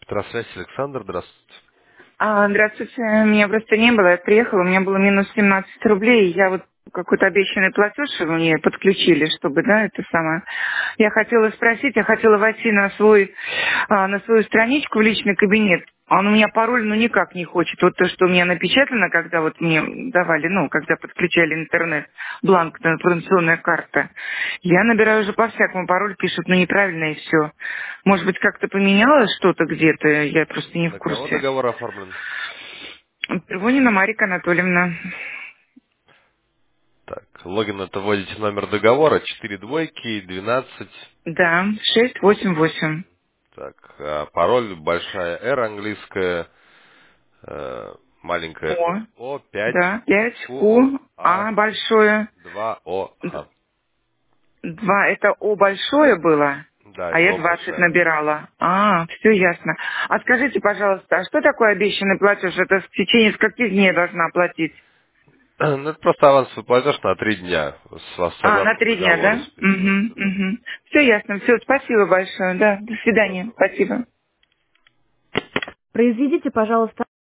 Здравствуйте, Александр, здравствуйте. Здравствуйте, меня просто не было, я приехала, у меня было минус 17 рублей, я вот какой-то обещанный платеж мне подключили, чтобы, да, это самое. Я хотела спросить, я хотела войти на свою страничку в личный кабинет, а он у меня пароль, ну, никак не хочет. Вот то, что у меня напечатано, когда вот мне давали, ну, когда подключали интернет, бланк, информационная карта, я набираю уже по-всякому, пароль пишут, ну, неправильно и все. Может быть, как-то поменялось что-то где-то, я просто не в На кого курсе. договор оформлен? Первонина Марика Анатольевна. Так, логин это вводите номер договора, 4 двойки, 12. Да, 688. Так, пароль большая R английская, маленькая О, O, 5, да, 5 Q, Q, A, А большое. 2, O, H. 2 это О большое было, Да, а это я O 20 большая. набирала. Все ясно. А скажите, пожалуйста, а что такое обещанный платеж? Это в течение скольких дней я должна оплатить? Ну, это просто авансовый платеж на 3 дня, с вас На согласно 3 дня, договору да? списывается, да. Все ясно. Все, спасибо большое. Да, до Всего свидания. доброго. Спасибо. Произведите, пожалуйста,